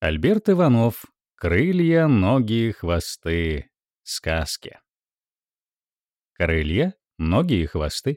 Альберт Иванов. Крылья, ноги, хвосты. Сказки. Крылья, ноги и хвосты.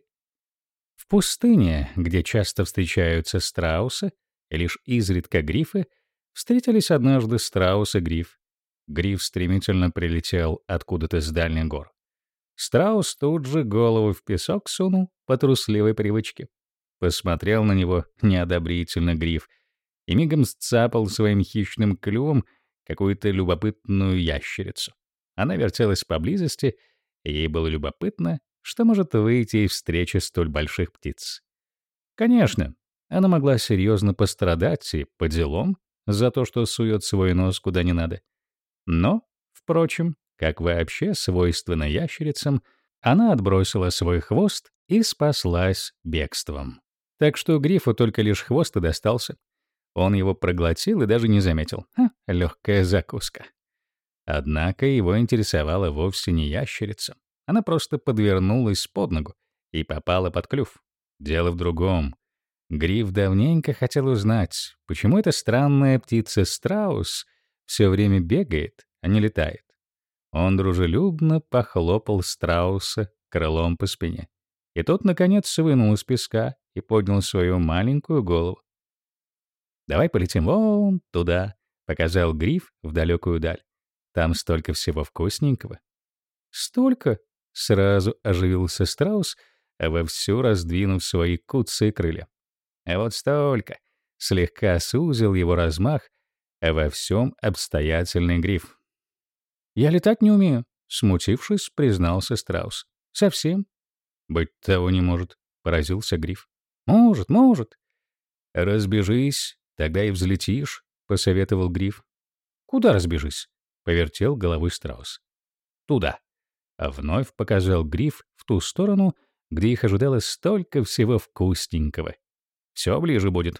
В пустыне, где часто встречаются страусы и лишь изредка грифы, встретились однажды страус и гриф. Гриф стремительно прилетел откуда-то с дальних гор. Страус тут же голову в песок сунул по трусливой привычке. Посмотрел на него неодобрительно гриф и мигом сцапал своим хищным клювом какую-то любопытную ящерицу. Она вертелась поблизости, и ей было любопытно, что может выйти из встречи столь больших птиц. Конечно, она могла серьезно пострадать и по делам за то, что сует свой нос куда не надо. Но, впрочем, как вообще свойственно ящерицам, она отбросила свой хвост и спаслась бегством. Так что грифу только лишь хвост и достался. Он его проглотил и даже не заметил. Легкая закуска. Однако его интересовала вовсе не ящерица. Она просто подвернулась под ногу и попала под клюв. Дело в другом. Гриф давненько хотел узнать, почему эта странная птица-страус все время бегает, а не летает. Он дружелюбно похлопал страуса крылом по спине. И тот, наконец, вынул из песка и поднял свою маленькую голову. «Давай полетим вон туда», — показал гриф в далекую даль. «Там столько всего вкусненького». «Столько?» — сразу оживился страус, вовсю раздвинув свои куцые крылья. «А вот столько!» — слегка сузил его размах, во всем обстоятельный гриф. «Я летать не умею», — смутившись, признался страус. «Совсем?» «Быть того не может», — поразился гриф. «Может, может». «Разбежись, тогда и взлетишь», — посоветовал гриф. «Куда разбежись?» — повертел головой страус. «Туда». А вновь показал гриф в ту сторону, где их ожидало столько всего вкусненького. «Все ближе будет».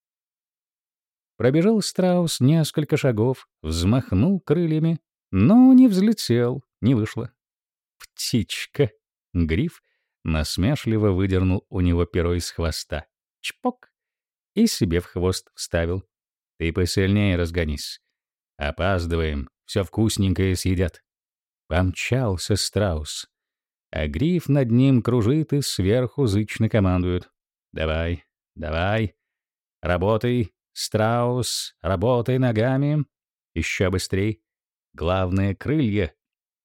Пробежал страус несколько шагов, взмахнул крыльями, но не взлетел, не вышло. «Птичка!» — гриф насмешливо выдернул у него перо из хвоста. Чпок! И себе в хвост вставил. «Ты посильнее разгонись. Опаздываем, все вкусненькое съедят». Помчался страус. А гриф над ним кружит и сверху зычно командует. «Давай, давай, работай, страус, работай ногами. Еще быстрей. Главное — крылья.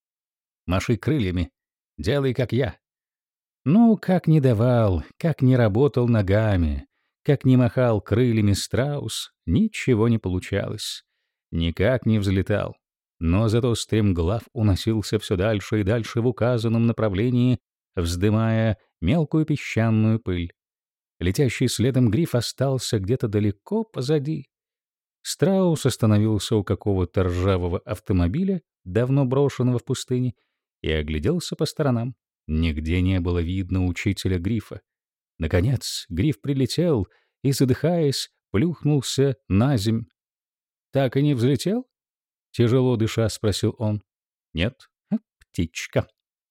Маши крыльями. Делай, как я». Ну, как не давал, как не работал ногами, как не махал крыльями страус, ничего не получалось. Никак не взлетал. Но зато стремглав уносился все дальше и дальше в указанном направлении, вздымая мелкую песчаную пыль. Летящий следом гриф остался где-то далеко позади. Страус остановился у какого-то ржавого автомобиля, давно брошенного в пустыне, и огляделся по сторонам. Нигде не было видно учителя грифа. Наконец гриф прилетел и, задыхаясь, плюхнулся на земь. «Так и не взлетел?» — тяжело дыша спросил он. «Нет, птичка».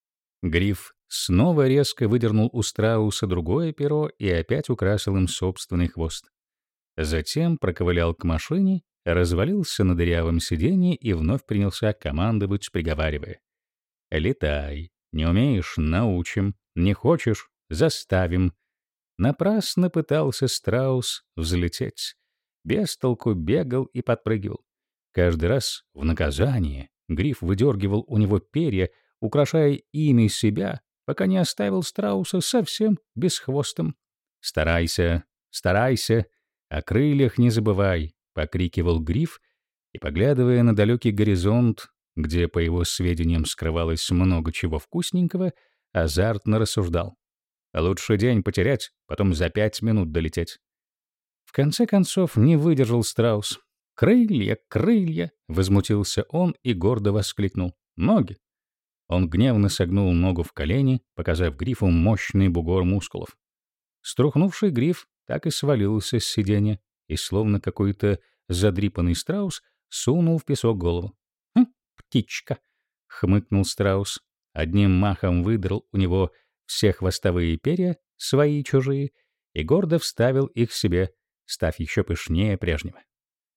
Гриф снова резко выдернул у страуса другое перо и опять украсил им собственный хвост. Затем проковылял к машине, развалился на дырявом сиденье и вновь принялся командовать, приговаривая. «Летай. Не умеешь — научим. Не хочешь — заставим». Напрасно пытался страус взлететь. Без толку бегал и подпрыгивал. Каждый раз в наказание гриф выдергивал у него перья, украшая ими себя, пока не оставил страуса совсем бесхвостым. «Старайся, старайся, о крыльях не забывай», — покрикивал гриф, и, поглядывая на далекий горизонт, где, по его сведениям, скрывалось много чего вкусненького, азартно рассуждал. «Лучше день потерять, потом за 5 минут долететь». В конце концов не выдержал страус. «Крылья, крылья!» — возмутился он и гордо воскликнул. «Ноги!» Он гневно согнул ногу в колени, показав грифу мощный бугор мускулов. Струхнувший гриф так и свалился с сиденья и, словно какой-то задрипанный страус, сунул в песок голову. «Птичка!» — хмыкнул страус. Одним махом выдрал у него все хвостовые перья, свои и чужие, и гордо вставил их себе, став еще пышнее прежнего.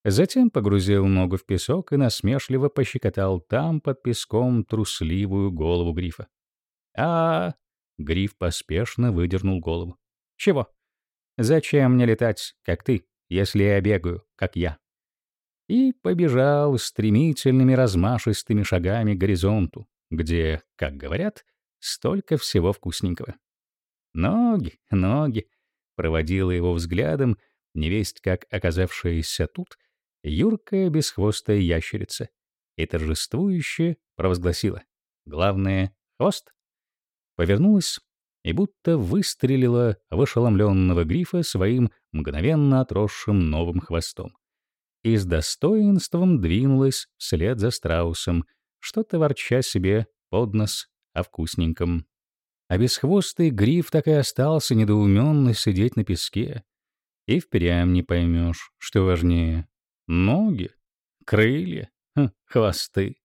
Затем погрузил ногу в песок и насмешливо пощекотал там под песком трусливую голову грифа. А, Гриф поспешно выдернул голову. «Чего? Зачем мне летать, как ты, если я бегаю, как я?» И побежал стремительными размашистыми шагами к горизонту, где, как говорят, столько всего вкусненького. «Ноги, ноги!» — проводила его взглядом невесть как оказавшаяся тут юркая бесхвостая ящерица и торжествующе провозгласила: «Главное — хвост!» Повернулась и будто выстрелила в ошеломленного грифа своим мгновенно отросшим новым хвостом и с достоинством двинулась вслед за страусом, что-то ворча себе под нос о вкусненьком. А бесхвостый гриф так и остался недоуменно сидеть на песке. И впрямь не поймешь, что важнее — ноги, крылья, хвосты.